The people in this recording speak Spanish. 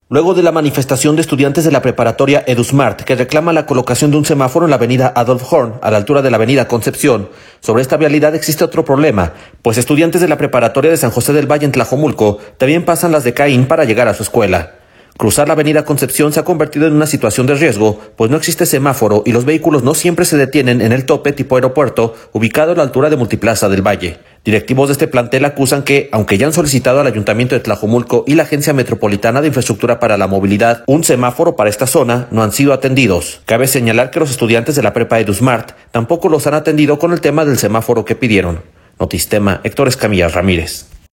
Luego de la manifestación de estudiantes de la preparatoria EduSmart que reclama la colocación de un semáforo en la avenida Adolf Horn, a la altura de la avenida Concepción, sobre esta vialidad existe otro problema, pues estudiantes de la preparatoria de San José del Valle en Tlajomulco también pasan las de Caín para llegar a su escuela. Cruzar la avenida Concepción se ha convertido en una situación de riesgo, pues no existe semáforo y los vehículos no siempre se detienen en el tope tipo aeropuerto, ubicado a la altura de Multiplaza del Valle. Directivos de este plantel acusan que, aunque ya han solicitado al Ayuntamiento de Tlajomulco y la Agencia Metropolitana de Infraestructura para la Movilidad un semáforo para esta zona, no han sido atendidos. Cabe señalar que los estudiantes de la prepa EduSmart tampoco los han atendido con el tema del semáforo que pidieron. Notistema, Héctor Escamilla Ramírez.